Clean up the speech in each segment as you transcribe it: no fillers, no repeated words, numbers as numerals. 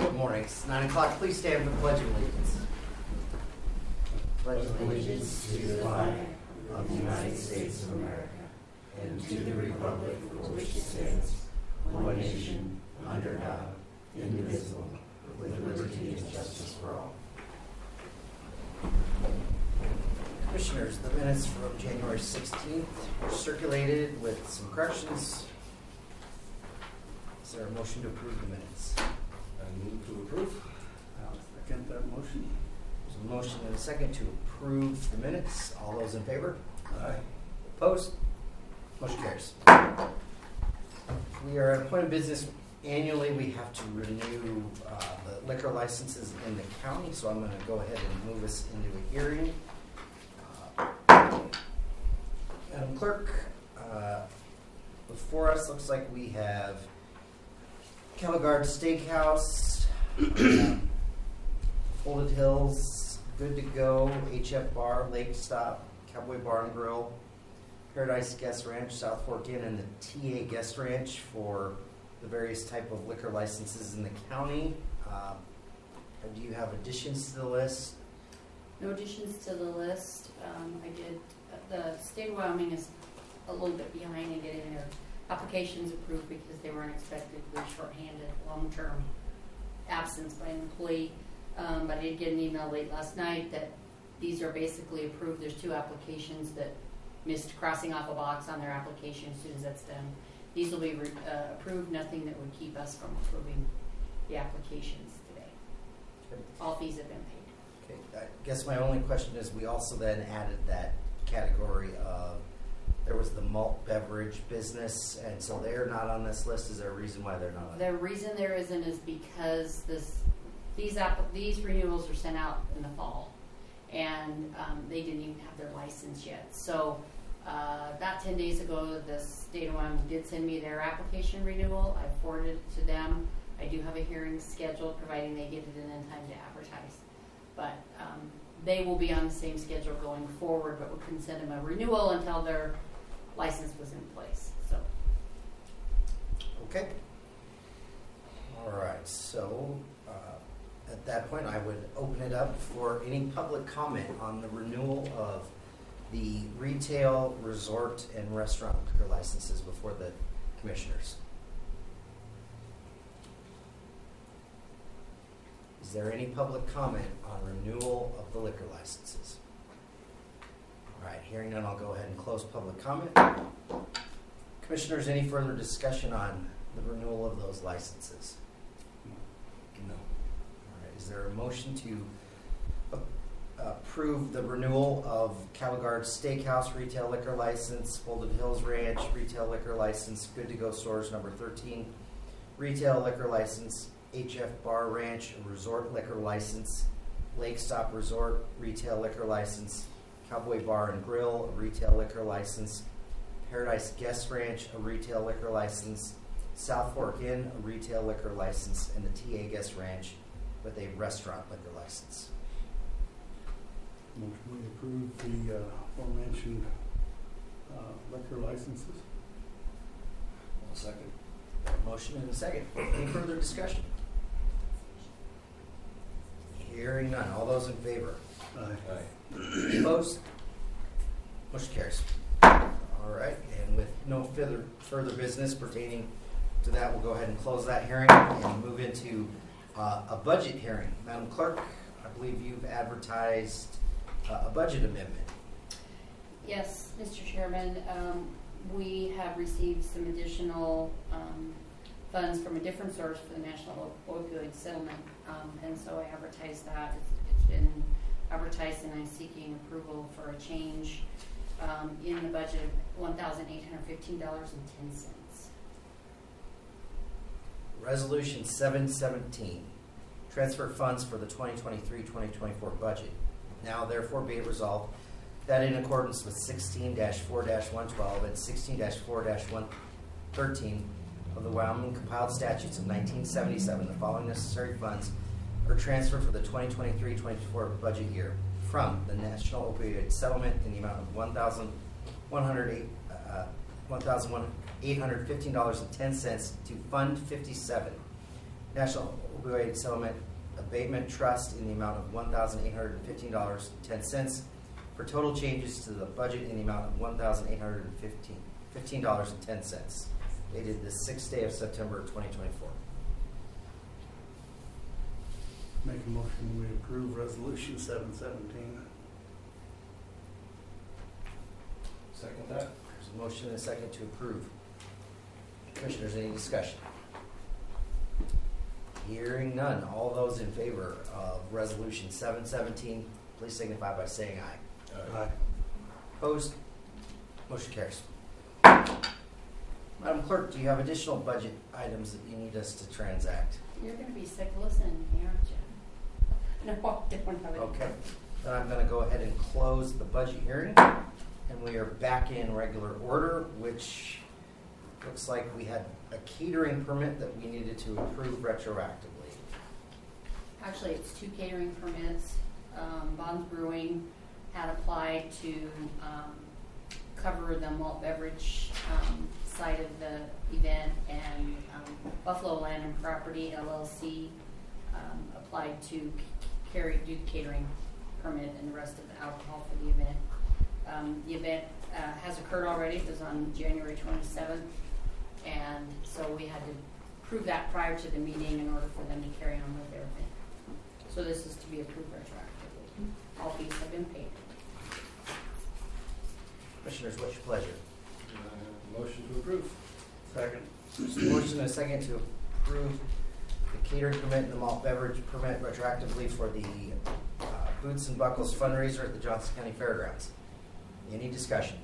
Good morning. It's 9 o'clock. Please stand for the Pledge of Allegiance. Pledge allegiance to the flag of the United States of America and to the republic for which it stands, one nation, under God, indivisible, with liberty and justice for all. Commissioners, the minutes from January 16th were circulated with some corrections. Is there a motion to approve the minutes? I move to approve. I'll second that motion. There's a motion and a second to approve the minutes. All those in favor? Aye. Opposed? Motion carries. We are at a point of business. Annually, we have to renew the liquor licenses in the county, so I'm going to go ahead and move us into a hearing. Madam Clerk, before us looks like we have Caligard Steakhouse, Folded Hills, Good to Go, HF Bar, Lake Stop, Cowboy Bar and Grill, Paradise Guest Ranch, South Fork Inn, and the TA Guest Ranch for the various type of liquor licenses in the county. Do you have additions to the list? No additions to the list. The state of Wyoming is a little bit behind in getting their applications approved because they were unexpectedly shorthanded, long-term absence by an employee. But I did get an email late last night that these are basically approved. There's 2 applications that missed crossing off a box on their application. As soon as that's done, these will be approved. Nothing that would keep us from approving the applications today. Okay. All fees have been paid. Okay, I guess my only question is, we also then added that category of, there was the malt beverage business, and so they're not on this list. Is there a reason why they're not on it? The reason there isn't is because these renewals are sent out in the fall, and they didn't even have their license yet. So about 10 days ago, the state of Wyoming did send me their application renewal. I forwarded it to them. I do have a hearing scheduled, providing they get it in time to advertise. But they will be on the same schedule going forward, but we couldn't send them a renewal until their license was in place. So. Okay. All right. So at that point, I would open it up for any public comment on the renewal of the retail, resort, and restaurant liquor licenses before the commissioners. Is there any public comment on renewal of the liquor licenses? All right, hearing none, I'll go ahead and close public comment. Commissioners, any further discussion on the renewal of those licenses? No. All right, is there a motion to approve the renewal of Caligard Steakhouse retail liquor license, Folded Hills Ranch retail liquor license, Good to Go Stores number 13 retail liquor license, HF Bar Ranch resort liquor license, Lake Stop Resort retail liquor license, Cowboy Bar and Grill a retail liquor license, Paradise Guest Ranch a retail liquor license, South Fork Inn a retail liquor license, and the TA Guest Ranch with a restaurant liquor license. Motion we approve the aforementioned liquor licenses. I'll second. Motion and a second. Any further discussion? Hearing none. All those in favor? Aye. Opposed? Motion carries. All right, and with no further business pertaining to that, we'll go ahead and close that hearing and move into a budget hearing. Madam Clerk, I believe you've advertised a budget amendment. Yes, Mr. Chairman, we have received some additional funds from a different source for the National Opioid Settlement, and so I advertised that. It's been advertised, and I'm seeking approval for a change in the budget of $1,815.10. Resolution 717, transfer funds for the 2023-2024 budget. Now, therefore, be it resolved that in accordance with 16-4-112 and 16-4-113 of the Wyoming Compiled Statutes of 1977, the following necessary funds are transferred for the 2023-24 budget year from the National Opioid Settlement in the amount of $1,815.10 to Fund 57, National Opioid Settlement Abatement Trust in the amount of $1,815.10 for total changes to the budget in the amount of $1,815.10, dated the 6th day of September 2024. Make a motion, we approve resolution 717. Second that? There's a motion and a second to approve. Commissioners, any discussion? Hearing none. All those in favor of resolution 717, please signify by saying aye. Aye. Opposed? Motion carries. Madam Clerk, do you have additional budget items that you need us to transact? You're going to be sick listening to me, aren't you? No, I don't have it. Okay. Then I'm going to go ahead and close the budget hearing, and we are back in regular order, which looks like we had a catering permit that we needed to approve retroactively. Actually, it's 2 catering permits. Bonds Brewing had applied to cover the malt beverage side of the event, and Buffalo Land and Property LLC applied to do the catering permit and the rest of the alcohol for the event. The event has occurred already. It was on January 27th, and so we had to prove that prior to the meeting in order for them to carry on with their event. So this is to be approved retroactively. All fees have been paid. Commissioners, what's your pleasure? Motion to approve. Second. There's a motion and a second to approve the catering permit and the malt beverage permit retroactively for the Boots and Buckles fundraiser at the Johnson County Fairgrounds. Any discussion?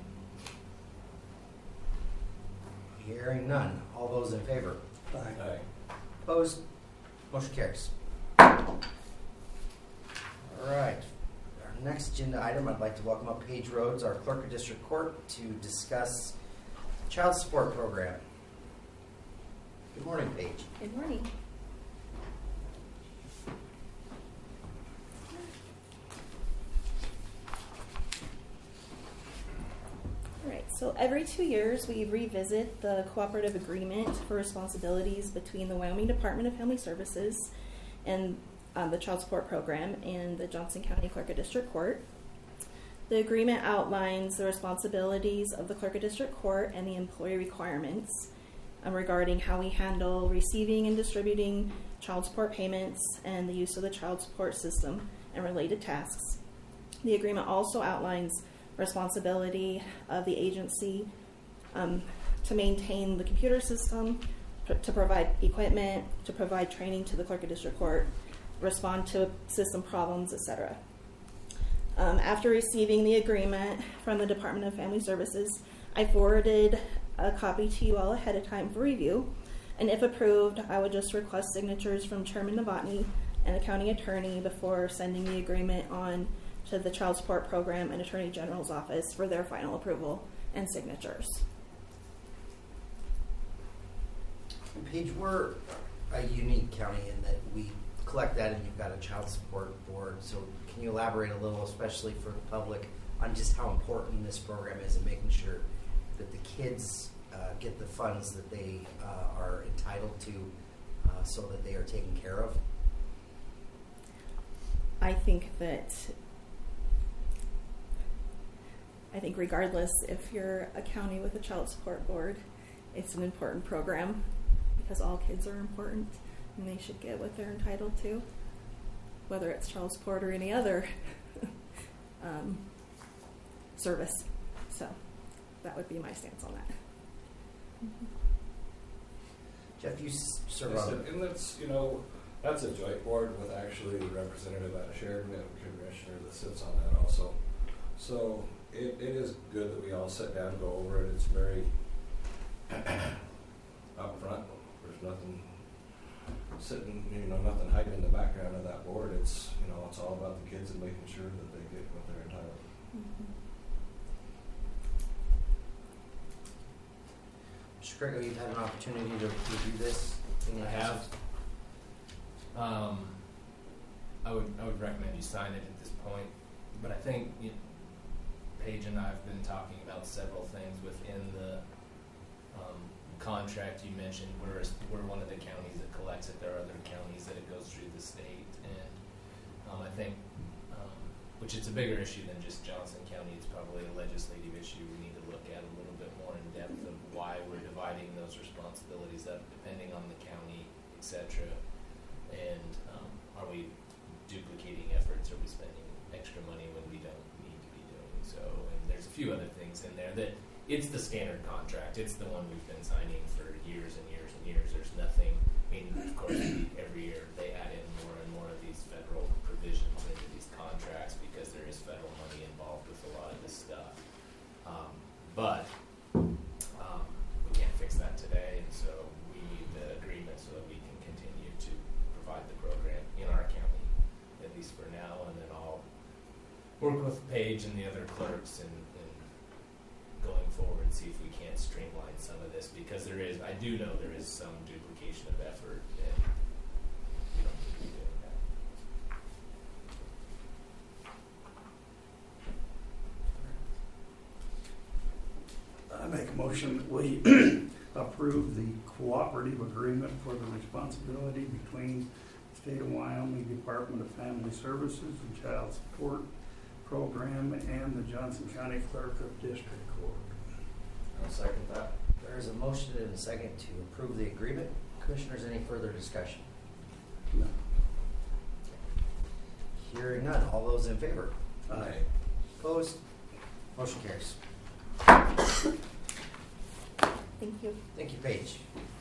Hearing none. All those in favor? Aye. Aye. Opposed? Motion carries. All right. Our next agenda item, I'd like to welcome up Paige Rhodes, our clerk of district court, to discuss child support program. Good morning, Paige. Good morning. All right, so every 2 years we revisit the cooperative agreement for responsibilities between the Wyoming Department of Family Services and the Child Support Program and the Johnson County Clerk of District Court. The agreement outlines the responsibilities of the Clerk of District Court and the employee requirements regarding how we handle receiving and distributing child support payments and the use of the child support system and related tasks. The agreement also outlines responsibility of the agency to maintain the computer system, to provide equipment, to provide training to the Clerk of District Court, respond to system problems, etc. After receiving the agreement from the Department of Family Services, I forwarded a copy to you all ahead of time for review, and if approved, I would just request signatures from Chairman Novotny and the County Attorney before sending the agreement on to the Child Support Program and Attorney General's Office for their final approval and signatures. Paige, we're a unique county in that we collect that and you've got a child support board. So can you elaborate a little, especially for the public, on just how important this program is in making sure that the kids get the funds that they are entitled to so that they are taken care of? I think regardless if you're a county with a child support board, it's an important program because all kids are important and they should get what they're entitled to, whether it's child support or any other service. So that would be my stance on that. Jeff, you serve on And that's, that's a joint board with actually the representative out of Sheridan and commissioner that sits on that also. So it is good that we all sit down and go over it. It's very upfront. There's nothing sitting, nothing hiding in the background of that board. It's, it's all about the kids and making sure that they get what they're entitled to. Mr. Grego, you've had an opportunity to review this. I have. I would recommend you sign it at this point, but I think Paige and I have been talking about several things within the contract you mentioned, we're one of the counties that collects it. There are other counties that it goes through the state, and I think, which it's a bigger issue than just Johnson County. It's probably a legislative issue we need to look at a little bit more in depth of why we're dividing those responsibilities up depending on the county, etc. And are we duplicating efforts? Are we spending extra money when we don't need to be doing so? And there's a few other things in there that it's the standard contract. It's the one we've been signing for years and years and years. There's nothing. I mean, of course, every year they add in more and more of these federal provisions into these contracts because there is federal money involved with a lot of this stuff. But we can't fix that today, and so we need the agreement so that we can continue to provide the program in our county, at least for now, and then I'll work with Paige and the other clerks and going forward, see if we can't streamline some of this, because I do know there is some duplication of effort, and we don't need to be doing that. I make a motion that we approve the cooperative agreement for the responsibility between State of Wyoming Department of Family Services and Child Support Program and the Johnson County Clerk of District Court. I'll second that. There is a motion and a second to approve the agreement. Commissioners, any further discussion? No. Hearing none. All those in favor? Aye. Opposed? Motion carries. Thank you. Thank you, Paige.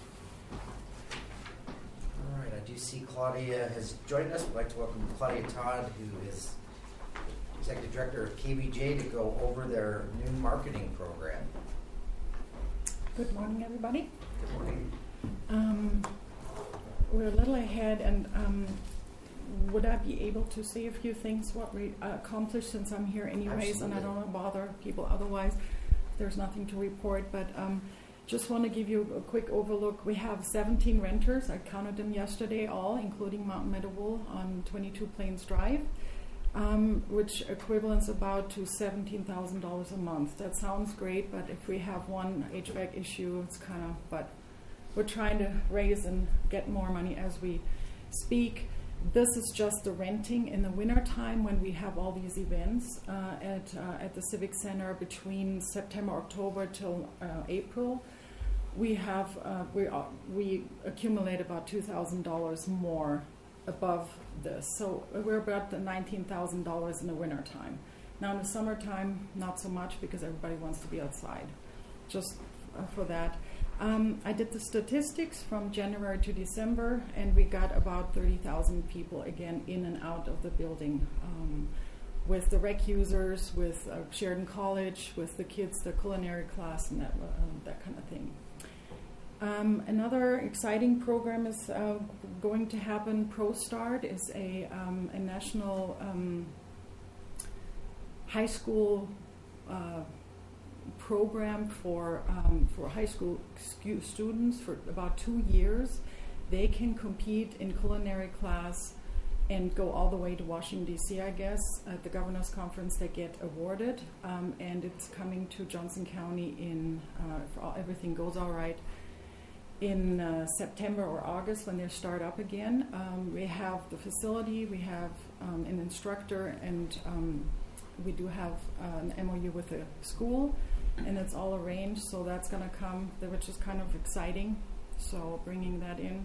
All right, I do see Claudia has joined us. We'd like to welcome Claudia Todd, who is Executive Director of KBJ, to go over their new marketing program. Good morning, everybody. Good morning. We're a little ahead, and would I be able to say a few things what we accomplished since I'm here anyways? Absolutely. And I don't want to bother people otherwise. There's nothing to report, but just want to give you a quick overlook. We have 17 renters. I counted them yesterday, all, including Mountain Meadow Wool on 22 Plains Drive, which equivalents about to $17,000 a month. That sounds great, but if we have one HVAC issue, it's kind of, but we're trying to raise and get more money as we speak. This is just the renting in the winter time when we have all these events at the Civic Center between September, October till April. We have we accumulate about $2,000 more above this, so we're about the $19,000 in the winter time. Now in the summertime, not so much because everybody wants to be outside. Just for that. I did the statistics from January to December, and we got about 30,000 people again in and out of the building, with the rec users, with Sheridan College, with the kids, the culinary class, and that kind of thing. Another exciting program is going to happen. ProStart is a national high school program for high school students for about 2 years. They can compete in culinary class and go all the way to Washington, D.C., I guess. At the Governor's Conference, they get awarded, and it's coming to Johnson County if everything goes all right, in September or August when they start up again. We have the facility, we have an instructor, and we do have an MOU with the school, and it's all arranged, so that's going to come, which is kind of exciting, so bringing that in.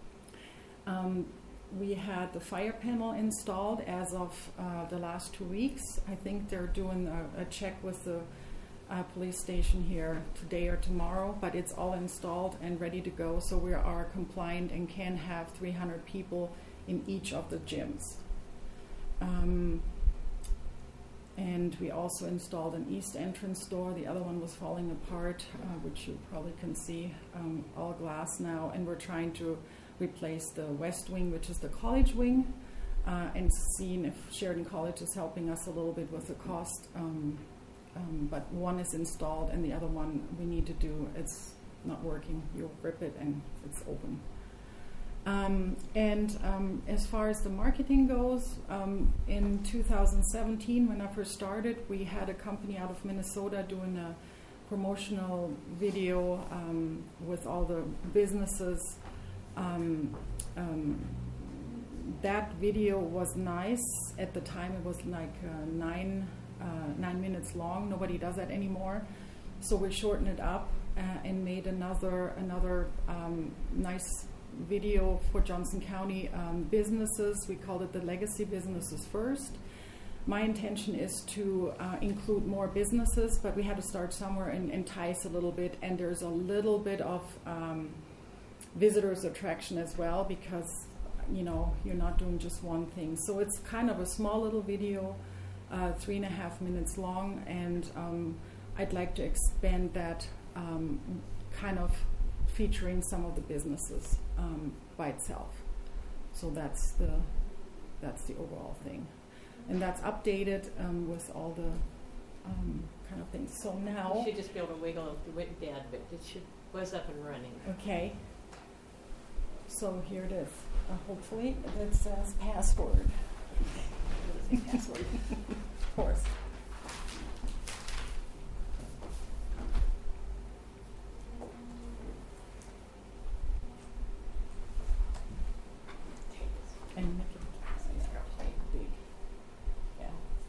We had the fire panel installed as of the last 2 weeks. I think they're doing a check with the police station here today or tomorrow, but it's all installed and ready to go, so we are compliant and can have 300 people in each of the gyms. And we also installed an east entrance door. The other one was falling apart, which you probably can see, all glass now, and we're trying to replace the west wing, which is the college wing, and seeing if Sheridan College is helping us a little bit with the cost. But one is installed, and the other one we need to do, it's not working. You'll rip it and it's open. As far as the marketing goes, in 2017, when I first started, we had a company out of Minnesota doing a promotional video with all the businesses. That video was nice. At the time, it was like 9 minutes long. Nobody does that anymore. So we shortened it up and made another nice video for Johnson County businesses. We called it the Legacy Businesses First. My intention is to include more businesses, but we had to start somewhere and entice a little bit. And there's a little bit of visitors attraction as well, because you're not doing just one thing. So it's kind of a small little video, 3.5 minutes long, and I'd like to expand that, kind of featuring some of the businesses by itself. So that's the overall thing, and that's updated with all the kind of things. So now you should just be able to wiggle if you went bad, but it was up and running. Okay. So here it is. Hopefully it says password. Password. Of course. And make it big. Yeah.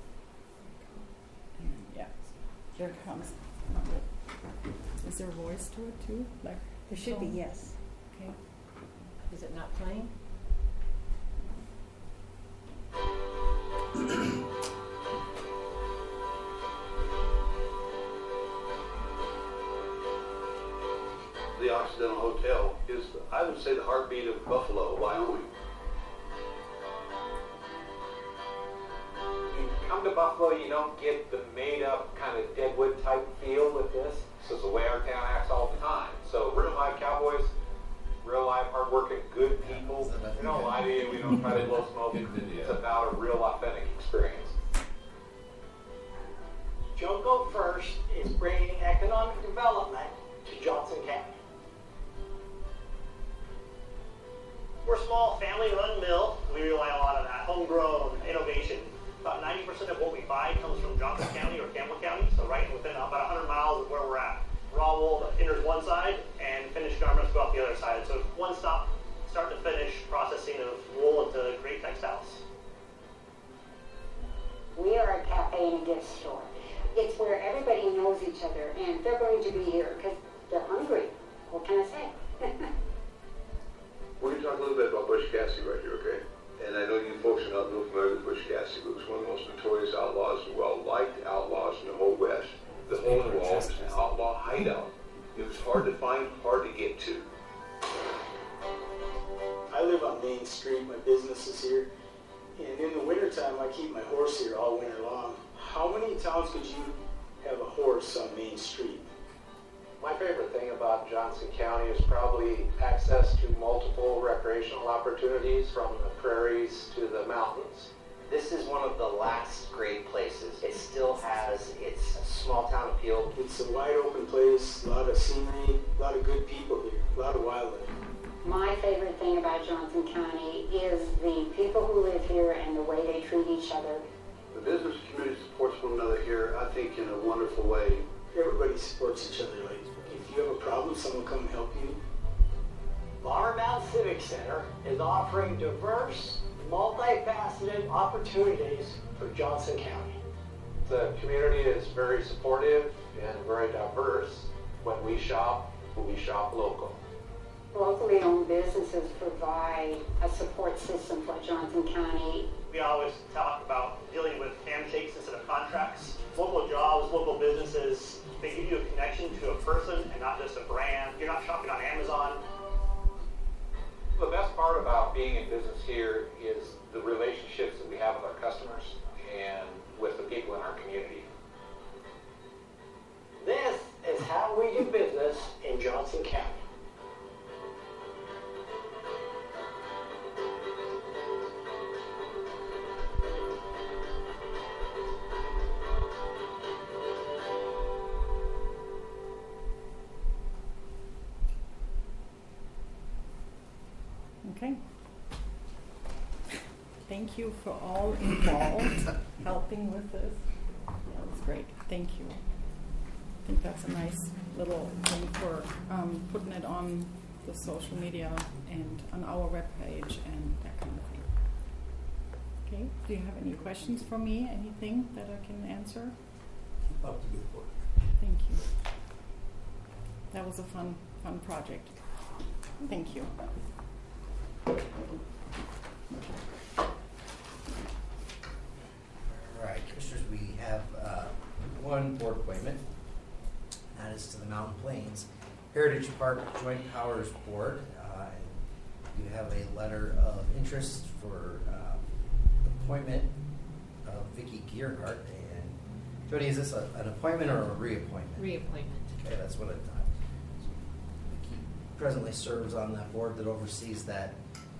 And yeah. There it comes. Is there a voice to it too? Like There should be, tone? yes. Okay. Is it not playing? The Occidental Hotel is, I would say, the heartbeat of Buffalo, Wyoming. You come to Buffalo, you don't get the made-up kind of Deadwood type feel with this. This is the way our town acts all the time. So real life cowboys, real life hard-working, good people. We don't lie to you. We don't try to blow smoke. It's about a real authentic experience. Joco First is bringing economic development to Johnson County. We're a small family-run mill. We rely a lot on that homegrown innovation. About 90% of what we buy comes from Johnson County or Campbell County, so right within about 100 miles of where we're at. Raw wool that enters one side and finished garments go out the other side. So one stop, start to finish processing of wool into great textiles. We are a cafe and a gift store. It's where everybody knows each other, and they're going to be here because they're hungry. What can I say? We're going to talk a little bit about Butch Cassidy right here, okay? And I know you folks are not real familiar with Butch Cassidy, but he was one of the most notorious outlaws and well-liked outlaws in the whole West. The whole wall was an outlaw hideout. It was hard to find, hard to get to. I live on Main Street. My business is here. And in the wintertime, I keep my horse here all winter long. How many times could you have a horse on Main Street? My favorite thing about Johnson County is probably access to multiple recreational opportunities from the prairies to the mountains. This is one of the last great places. It still has its small town appeal. It's a wide open place, a lot of scenery, a lot of good people here, a lot of wildlife. My favorite thing about Johnson County is the people who live here and the way they treat each other. The business community supports one another here, I think, in a wonderful way. Everybody supports each other. Like, if you have a problem, someone come help you. Lauderdale Civic Center is offering diverse, multifaceted opportunities for Johnson County. The community is very supportive and very diverse. When we shop local. Locally owned businesses provide a support system for Johnson County. We always talk about dealing with handshakes instead of contracts. Local jobs, local businesses, they give you a connection to a person and not just a brand. You're not shopping on Amazon. The best part about being in business here is the relationships that we have with our customers and with the people in our community. This is how we do business in Johnson County. Okay. Thank you for all involved helping with this. That was great. Thank you. think that's a nice little thing for putting it on the social media and on our webpage and that kind of thing. Okay, do you have any questions for me? Anything that I can answer? Keep up the good work. Thank you. That was a fun project. Thank you. All right, Commissioners, we have one board appointment. That is to the Mountain Plains Heritage Park Joint Powers Board. You have a letter of interest for appointment of Vicki Gearhart. And Jody, is this an appointment or a reappointment? Reappointment. Okay, that's what I thought. Vicki presently serves on that board that oversees that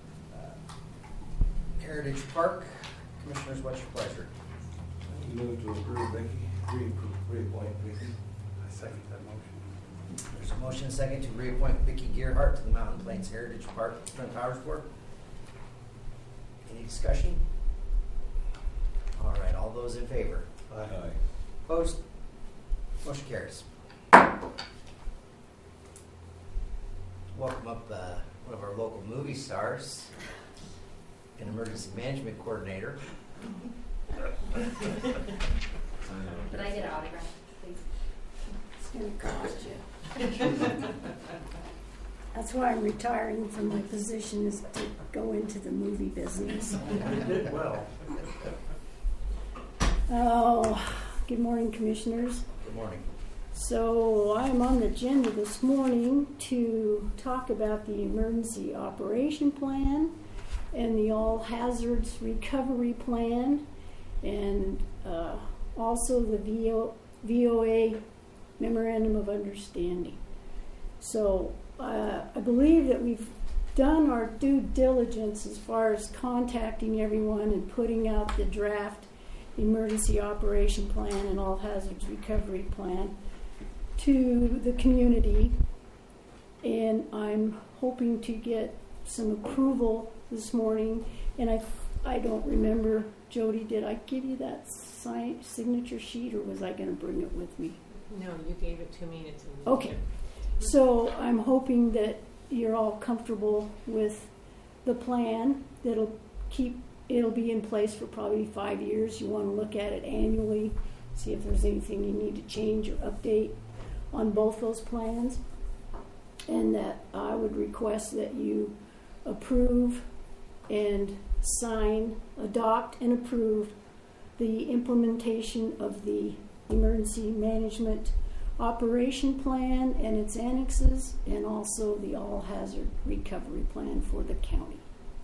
Heritage Park. Commissioners, what's your pleasure? Move to approve Vicky, reappoint Vicky. I second that motion. There's a motion and a second to reappoint Vicki Gearhart to the Mountain Plains Heritage Park Joint Powers Board. Any discussion? All right, all those in favor? Aye. Opposed? Motion carries. Welcome up one of our local movie stars, an emergency management coordinator. Could I get an autograph, please? It's going to cost you. That's why I'm retiring from my position, is to go into the movie business. You did well. Oh, good morning, Commissioners. Good morning. So I'm on the agenda this morning to talk about the emergency operation plan and the all hazards recovery plan, and also the VOA memorandum of understanding. So I believe that we've done our due diligence as far as contacting everyone and putting out the draft emergency operation plan and all hazards recovery plan to the community, and I'm hoping to get some approval this morning. And I don't remember, Jody, did I give you that signature sheet, or was I going to bring it with me? No, you gave it to me and it's in the Okay. So I'm hoping that you're all comfortable with the plan. It'll be in place for probably 5 years. You want to look at it annually, see if there's anything you need to change or update on both those plans. And that I would request that you approve and sign, adopt and approve the implementation of the emergency management operation plan and its annexes, and also the all hazard recovery plan for the county.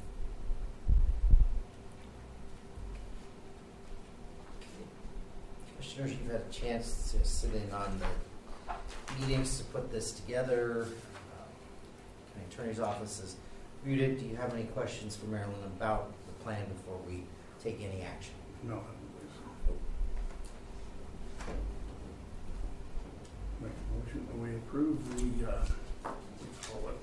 Commissioners, you've had a chance to sit in on the meetings to put this together. The Attorney's Office has reviewed it. Do you have any questions for Marilyn about the plan before we take any action? No, I don't believe so. Make a motion that we approve the, let's call it,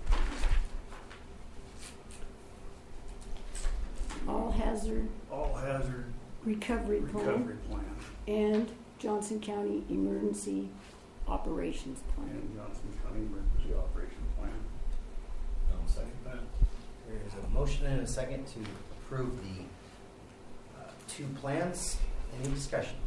All hazard recovery recovery plan. and Johnson County emergency operations plan. And Johnson County Emergency Operation Plan. I'll second that. There is a motion and a second to approve the two plans. Any discussion?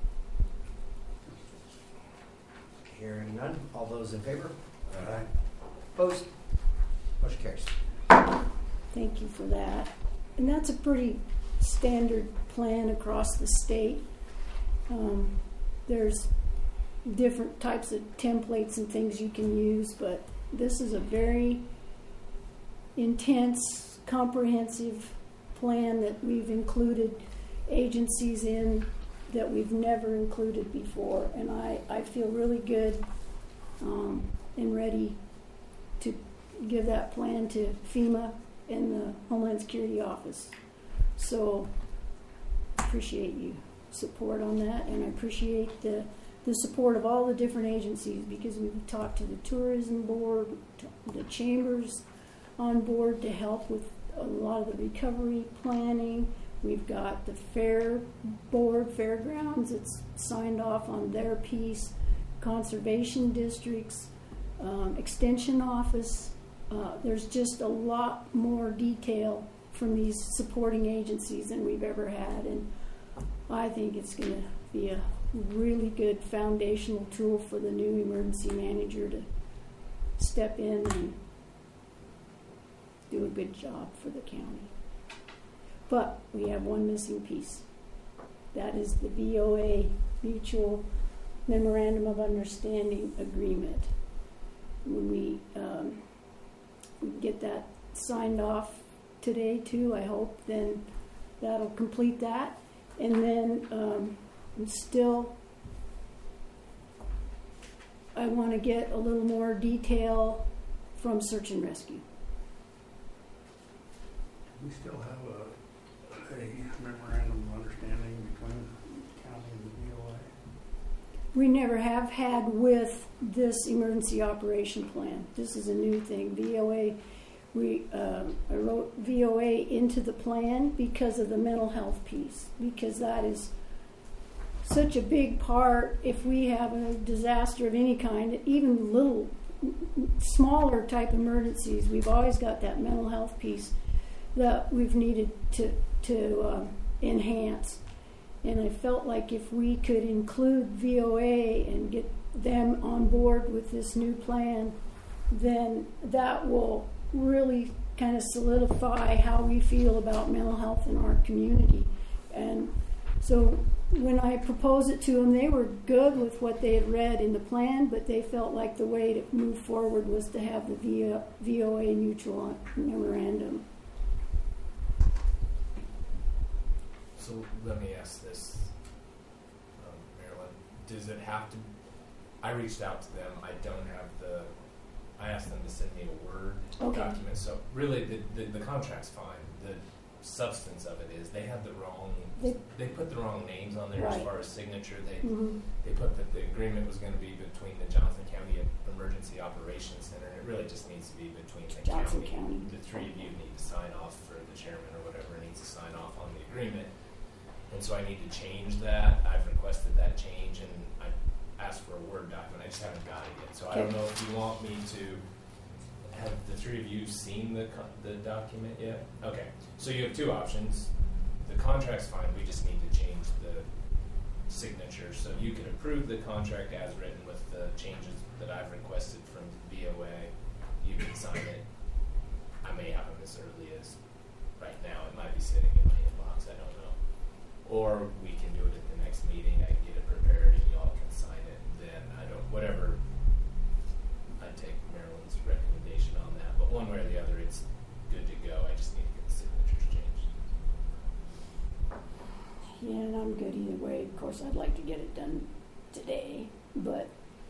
Hearing none. All those in favor? Aye. Opposed? Motion carries. Thank you for that. And that's a pretty standard plan across the state. There's different types of templates and things you can use, but this is a very intense, comprehensive plan that we've included agencies in that we've never included before. And I feel really good and ready to give that plan to FEMA and the Homeland Security Office. So appreciate you support on that, and I appreciate the support of all the different agencies, because we've talked to the tourism board, the chambers on board to help with a lot of the recovery planning. We've got the fair board, fairgrounds, it's signed off on their piece. conservation districts, extension office. There's just a lot more detail from these supporting agencies than we've ever had, and I think it's going to be a really good foundational tool for the new emergency manager to step in and do a good job for the county. But we have one missing piece. That is the VOA Mutual Memorandum of Understanding Agreement. When we get that signed off today too, I hope, then that'll complete that. And then I want to get a little more detail from search and rescue. We still have a memorandum of understanding between the county and the VOA. We never have had with this emergency operation plan. This is a new thing. VOA, I wrote VOA into the plan because of the mental health piece, because that is such a big part. If we have a disaster of any kind, even little, smaller type emergencies, we've always got that mental health piece that we've needed to enhance. And I felt like if we could include VOA and get them on board with this new plan, then that will really kind of solidify how we feel about mental health in our community. And so when I proposed it to them, they were good with what they had read in the plan, but they felt like the way to move forward was to have the VOA Mutual Memorandum. So let me ask this, Marilyn. Does it have to? I reached out to them. I asked them to send me a Word document. So really, the contract's fine. The substance of it is they had the wrong. They put the wrong names on there as far as signature. They put that the agreement was going to be between the Johnson County Emergency Operations Center, and it really just needs to be between the Johnson County. The three of you need to sign off, for the chairman or whatever needs to sign off on the agreement. And so I need to change that. I've requested that change, and I asked for a Word document. I just haven't got it yet. So I don't know if you want me to have the three of you seen the document yet? Okay. So you have two options. The contract's fine. We just need to change the signature. So you can approve the contract as written with the changes that I've requested from BOA. You can sign it. I may have them as early as right now. It might be sitting in my inbox. I don't know. Or we can do it at the next meeting. I can get it prepared and y'all can sign it. And then whatever, I take Marilyn's recommendation on that. But one way or the other, it's good to go. I just need to get the signatures changed. Yeah, and I'm good either way. Of course, I'd like to get it done today, but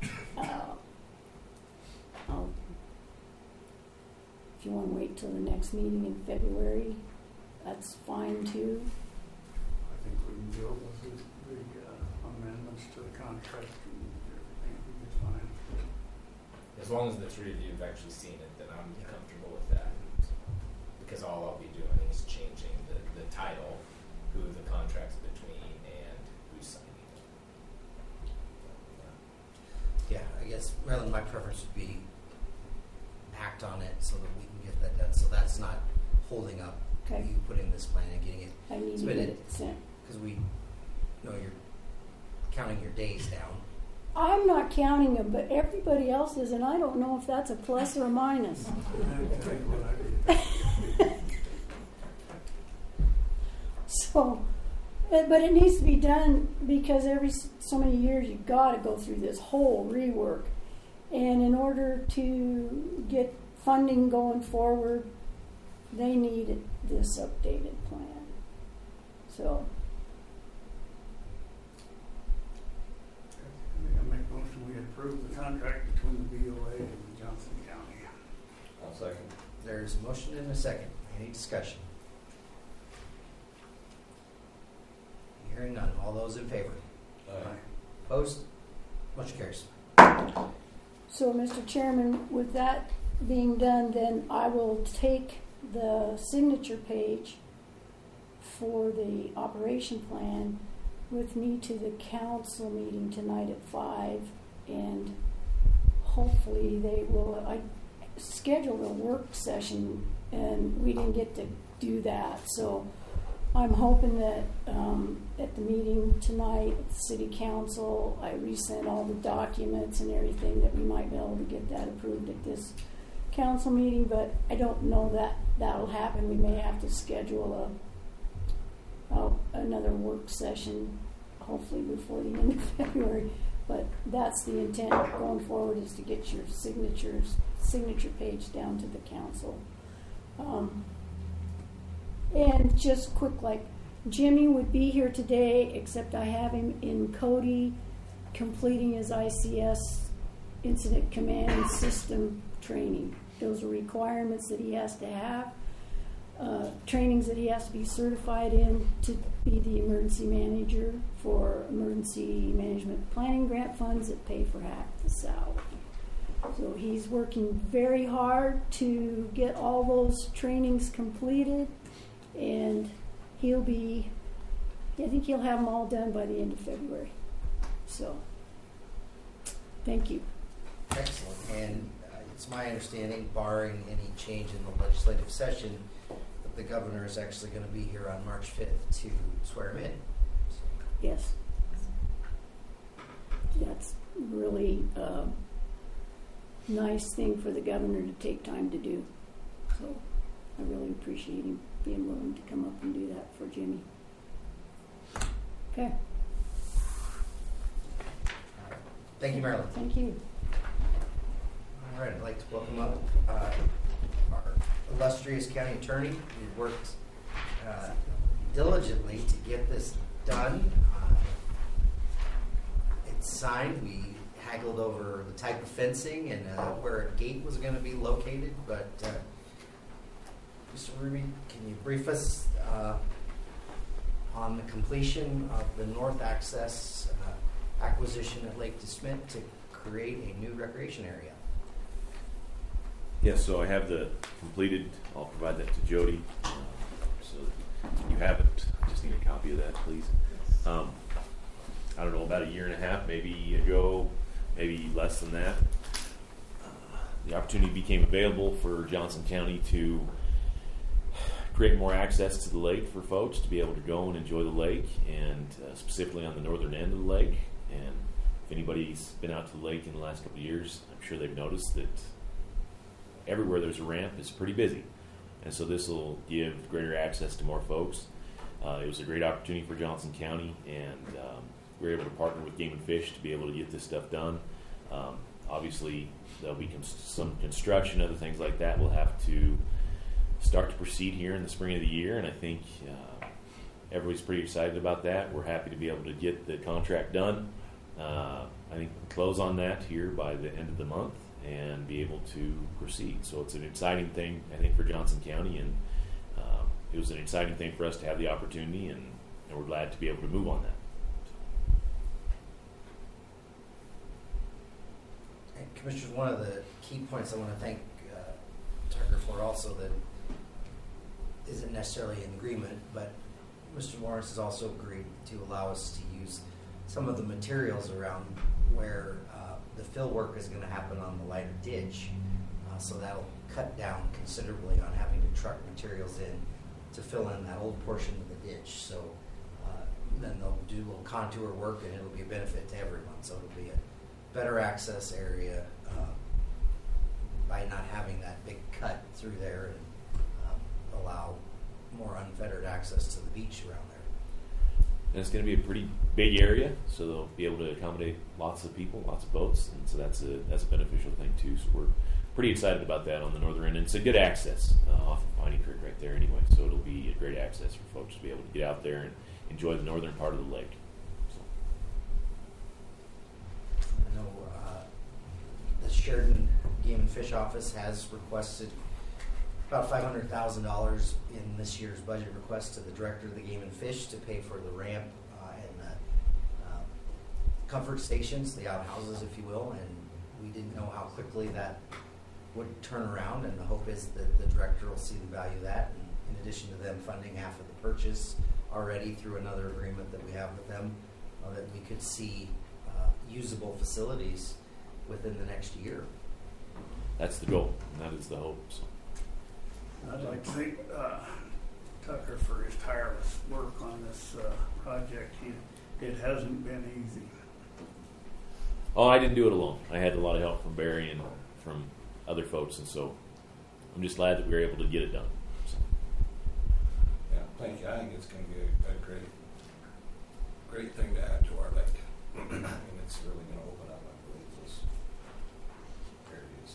if you want to wait till the next meeting in February, that's fine too. I think we can go with the amendments to the contract and everything will be fine. As long as the three of you have actually seen it, then I'm comfortable with that. Because all I'll be doing is changing the title, who the contract's between, and who's signing it. Yeah, I guess, Marilyn, my preference would be act on it so that we can get that done. So that's not holding up you putting this plan and getting it I need to get it sent. Because we know you're counting your days down. I'm not counting them, but everybody else is, and I don't know if that's a plus or a minus. So, but it needs to be done because every so many years you've got to go through this whole rework. And in order to get funding going forward, they needed this updated plan. So, I make a motion we approve the contract between the BOA and Johnson County. I'll second. There's a motion and a second. Any discussion? Hearing none. All those in favor? Aye. Opposed? Motion carries. So, Mr. Chairman, with that being done, then I will take the signature page for the operation plan with me to the council meeting tonight at 5 and hopefully they will. I scheduled a work session, and we didn't get to do that, so I'm hoping that at the meeting tonight at the City Council, I resent all the documents and everything, that we might be able to get that approved at this council meeting, but I don't know that that'll happen. We may have to schedule another work session, hopefully before the end of February, but that's the intent going forward, is to get your signature page down to the council. And just quick, like, Jimmy would be here today, except I have him in Cody completing his ICS Incident Command System training. Those are requirements that he has to have, trainings that he has to be certified in to be the emergency manager for emergency management planning grant funds that pay for half the salary. So he's working very hard to get all those trainings completed, and I think he'll have them all done by the end of February. So, thank you. Excellent. And it's my understanding, barring any change in the legislative session, that the governor is actually going to be here on March 5th to swear him in. Yes. That's really a nice thing for the governor to take time to do. So I really appreciate him being willing to come up and do that for Jimmy. Okay. Thank you, Marilyn. Thank you. All right, I'd like to welcome up our illustrious county attorney, who worked diligently to get this done. It's signed. We haggled over the type of fencing and where a gate was going to be located, but Mr. Ruby, can you brief us on the completion of the north access acquisition at Lake DeSmit to create a new recreation area? Yes, so I have the completed. I'll provide that to Jody, so you have it. I just need a copy of that, please. I don't know, about a year and a half, maybe ago, maybe less than that, the opportunity became available for Johnson County to create more access to the lake for folks to be able to go and enjoy the lake, and specifically on the northern end of the lake. And if anybody's been out to the lake in the last couple of years, I'm sure they've noticed that everywhere there's a ramp is pretty busy. And so this will give greater access to more folks. It was a great opportunity for Johnson County, and we were able to partner with Game and Fish to be able to get this stuff done. Obviously, there'll be some construction, other things like that. We'll have to start to proceed here in the spring of the year, and I think everybody's pretty excited about that. We're happy to be able to get the contract done. I think we'll close on that here by the end of the month and be able to proceed. So it's an exciting thing, I think, for Johnson County, and it was an exciting thing for us to have the opportunity, and we're glad to be able to move on that. And Commissioners, one of the key points I want to thank Tucker for also, that isn't necessarily in agreement, but Mr. Lawrence has also agreed to allow us to use some of the materials around where the fill work is going to happen on the lighter ditch, so that'll cut down considerably on having to truck materials in to fill in that old portion of the ditch. So then they'll do a little contour work, and it'll be a benefit to everyone. So it'll be a better access area by not having that big cut through there, and allow more unfettered access to the beach around there. And it's going to be a pretty big area, so they'll be able to accommodate lots of people, lots of boats, and so that's a beneficial thing too. So we're pretty excited about that on the northern end. And it's a good access off of Piney Creek right there anyway, so it'll be a great access for folks to be able to get out there and enjoy the northern part of the lake. So. I know the Sheridan Game and Fish Office has requested about $500,000 in this year's budget request to the director of the Game and Fish to pay for the ramp and the comfort stations, the outhouses, if you will. And we didn't know how quickly that would turn around, and the hope is that the director will see the value of that. And in addition to them funding half of the purchase already through another agreement that we have with them, that we could see usable facilities within the next year. That's the goal, and that is the hope. So. I'd like to thank Tucker for his tireless work on this project. It hasn't been easy. Oh, I didn't do it alone. I had a lot of help from Barry and from other folks, and so I'm just glad that we were able to get it done. So. Yeah, thank you. I think it's going to be a great thing to add to our lake. And it's really going to open up, I believe, those areas.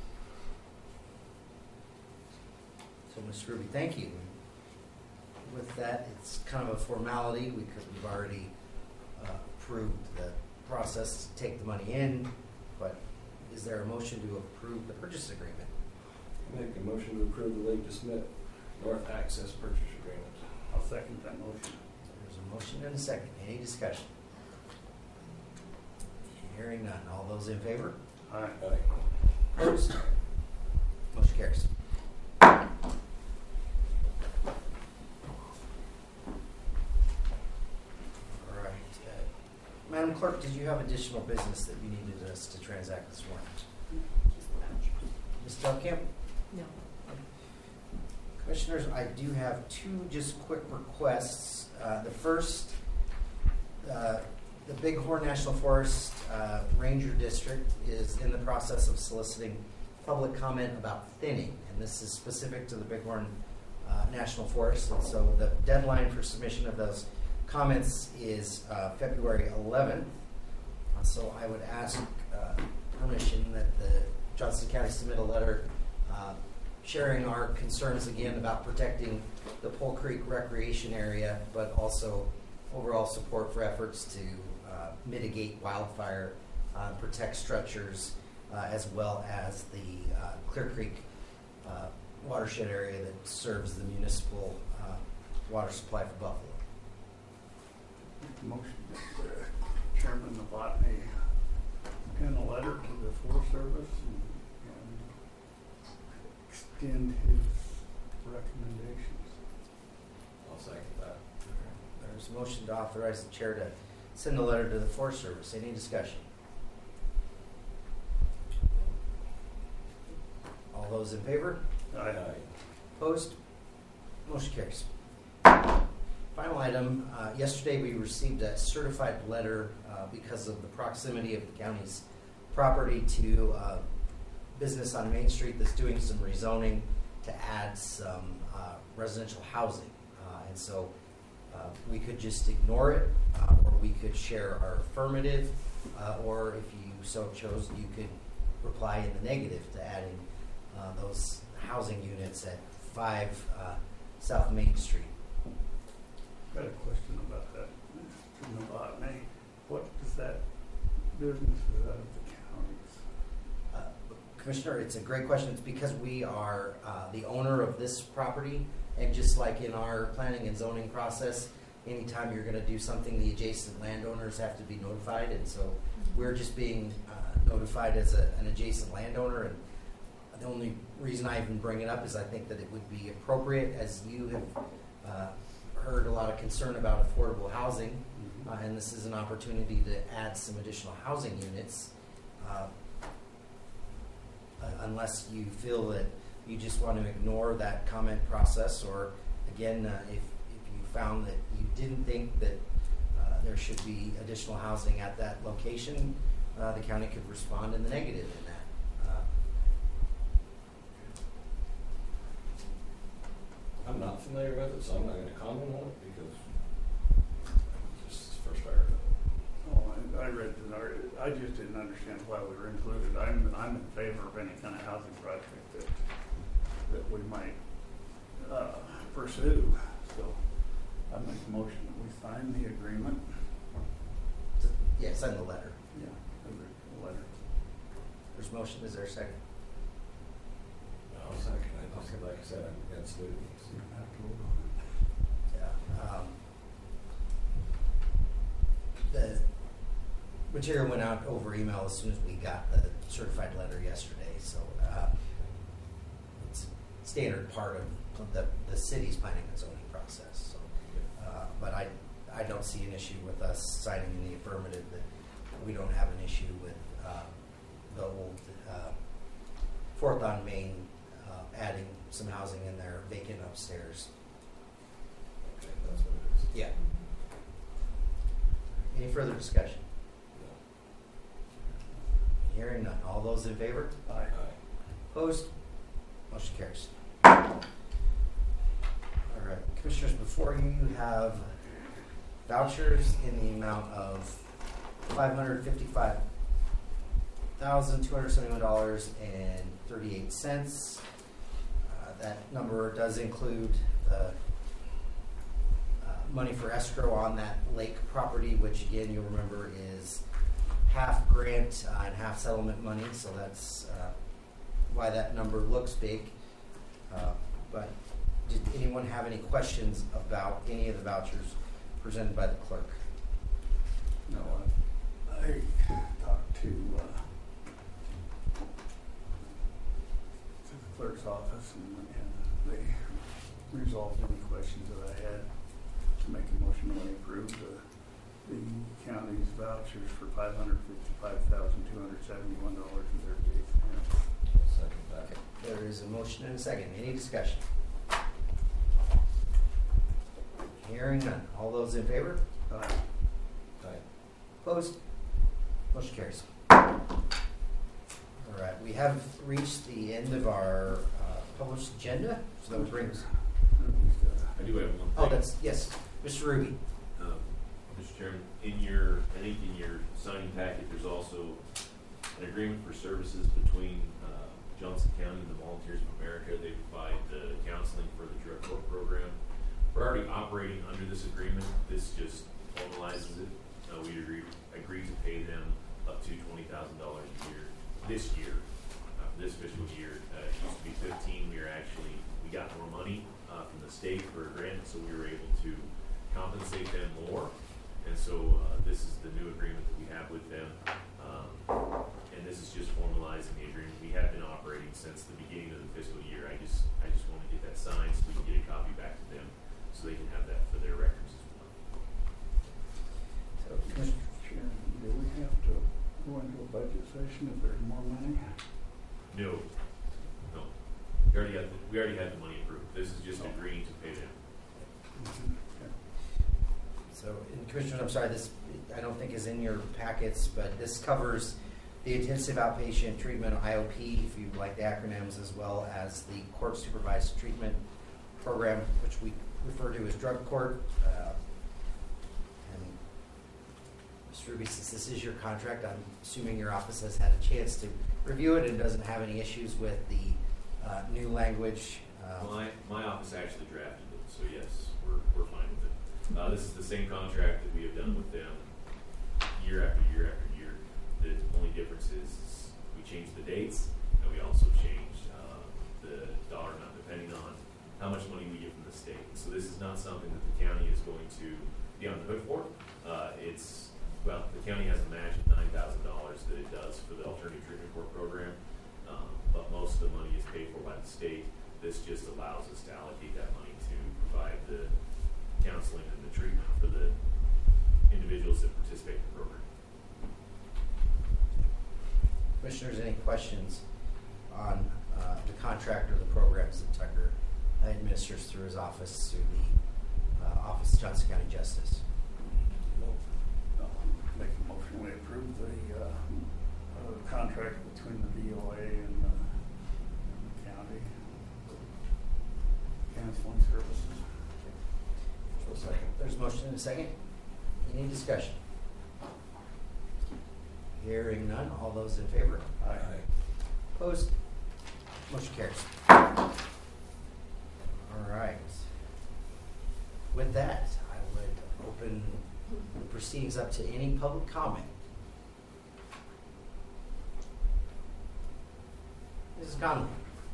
So, Mr. Ruby, thank you. With that, it's kind of a formality because we've already approved the process to take the money in, but is there a motion to approve the purchase agreement? I make a motion to approve the Lake DeSmet North Access Purchase Agreement. I'll second that motion. There's a motion and a second. Any discussion? Hearing none. All those in favor? Aye. Opposed? Motion carries. All right. Madam Clerk, did you have additional business that you needed us to transact this morning? Ms. Delkamp? No. Commissioners, I do have two just quick requests. The first, the Bighorn National Forest Ranger District is in the process of soliciting public comment about thinning, and this is specific to the Bighorn National Forest, and so the deadline for submission of those comments is February 11th. So I would ask permission that the Johnson County submit a letter sharing our concerns again about protecting the Pole Creek recreation area, but also overall support for efforts to mitigate wildfire, protect structures, as well as the Clear Creek watershed area that serves the municipal water supply for Buffalo. Motion that Chairman Novotny pen a letter to the Forest Service and extend his recommendations. I'll second that. There's a motion to authorize the chair to send a letter to the Forest Service. Any discussion? All those in favor? Aye. Opposed? Motion carries. Final item, yesterday we received a certified letter because of the proximity of the county's property to business on Main Street that's doing some rezoning to add some residential housing. And so we could just ignore it, or we could share our affirmative, or if you so chose, you could reply in the negative to adding those housing units at 5 South Main Street. Got a question about that, Mr. Novotny. What is that business out of the counties? Commissioner, it's a great question. It's because we are the owner of this property, and just like in our planning and zoning process, anytime you're going to do something, the adjacent landowners have to be notified, and so we're just being notified as an adjacent landowner. And the only reason I even bring it up is I think that it would be appropriate, as you have heard a lot of concern about affordable housing, and this is an opportunity to add some additional housing units. Unless you feel that you just want to ignore that comment process, or again, if you found that you didn't think that there should be additional housing at that location, the county could respond in the negative in that. I'm not familiar with it, so I'm not going to comment on it because this is the first I heard of it. Oh, I read the narrative. I just didn't understand why we were included. I'm in favor of any kind of housing project that we might pursue. So I make a motion that we sign the agreement. Yeah, send the letter. Yeah, the letter. There's a motion. Is there a second? I'll second it. Like I said, I'm against it. Yeah. The material went out over email as soon as we got the certified letter yesterday, so it's a standard part of the city's planning and zoning process. So, but I don't see an issue with us signing in the affirmative that we don't have an issue with the old 4th on Main, adding some housing in there, vacant upstairs. Okay, that's what it is. Yeah. Any further discussion? Hearing none. All those in favor? Aye. Opposed? Motion carries. All right, Commissioners, before you have vouchers in the amount of $555,271.38. That number does include the money for escrow on that lake property, which again you'll remember is half grant and half settlement money, so that's why that number looks big. But did anyone have any questions about any of the vouchers presented by the clerk? No, I talked to the clerk's office, and they resolved any questions that I had. To make a motion to approve the county's vouchers for $555,271.38. Second that. Okay. There is a motion and a second. Any discussion? Hearing none. All those in favor? Aye. Aye. Opposed? Motion carries. All right. We have reached the end of our published agenda, so that brings. I do have one thing. Oh, that's yes, Mr. Ruby. Mr. Chairman, I think in your signing packet, there's also an agreement for services between Johnson County and the Volunteers of America. They provide the counseling for the drug court program. We're already operating under this agreement. This just formalizes it. We agreed to pay them up to $20,000 a year this year, this fiscal year. It used to be 15. We got more money from the state for a grant, so we were able to compensate them more. And so this is the new agreement that we have with them. And this is just formalizing the agreement. We have been operating since the beginning of the fiscal year. I just want to get that signed so we can get a copy back to them so they can have that for their records as well. So, Mr. Chairman, do we have to go into a budget session if there's more money? No. We already had the money approved. This is just agreeing to pay them. So, and Commissioners, I'm sorry, this I don't think is in your packets, but this covers the intensive outpatient treatment IOP, if you like the acronyms, as well as the court supervised treatment program, which we refer to as drug court. And Mr. Ruby, since this is your contract, I'm assuming your office has had a chance to review it and doesn't have any issues with the new language. My office actually drafted it, so yes, we're fine with it. This is the same contract that we have done with them year after year after year. The only difference is we changed the dates, and we also changed the dollar amount depending on how much money we get from the state. So this is not something that the county is going to be on the hook for. The county has a match of $9,000 that it does for the alternative treatment court program, but most of the money is paid for by the state. This just allows us to allocate that money to provide the counseling and the treatment for the individuals that participate in the program. Commissioners, any questions on the contract or the programs that Tucker administers through his office, through the Office of Johnson County Justice? Make a motion we approve the contract between the VOA and the county counseling services. There's a motion and a second. Any discussion? Hearing none. All those in favor? Aye. Opposed? Motion carries. All right. With that, I would open the proceedings up to any public comment. Mrs. Conley.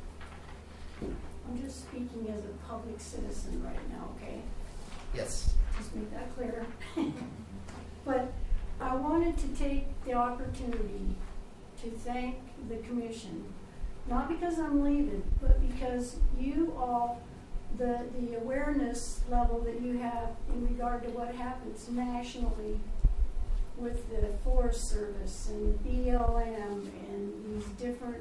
I'm just speaking as a public citizen right now, okay? Yes. Just make that clear. But I wanted to take the opportunity to thank the commission, not because I'm leaving, but because you all, the awareness level that you have in regard to what happens nationally with the Forest Service and BLM and these different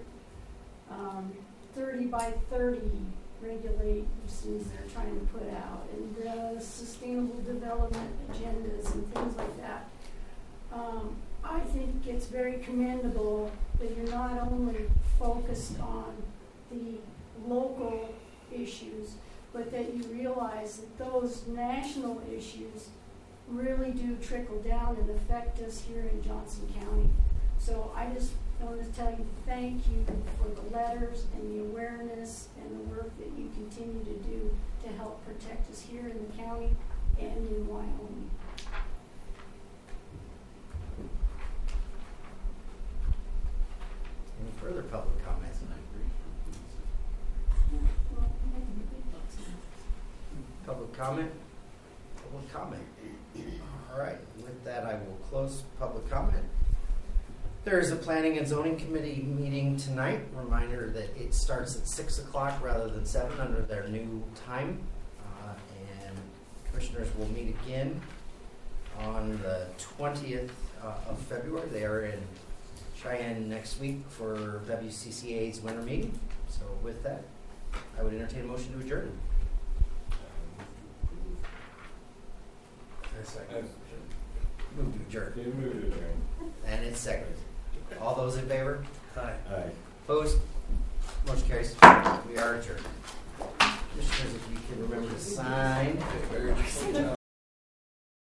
30 by 30 regulations they're trying to put out, and the sustainable development agendas and things like that. I think it's very commendable that you're not only focused on the local issues, but that you realize that those national issues really do trickle down and affect us here in Johnson County. So I just wanted to tell you thank you for the letters and the awareness and the work that you continue to do to help protect us here in the county and in Wyoming. Any further public comments? Public comment? Public comment. All right, with that, I will close public comment. There is a Planning and Zoning Committee meeting tonight. Reminder that it starts at 6 o'clock rather than 7 under their new time. And commissioners will meet again on the 20th of February. They are in Cheyenne next week for WCCA's winter meeting. So with that, I would entertain a motion to adjourn. Move to adjourn. And it's seconded. All those in favor? Aye. Opposed? Motion carries. We are adjourned. Commissioners, if you can remember to sign. Very good job.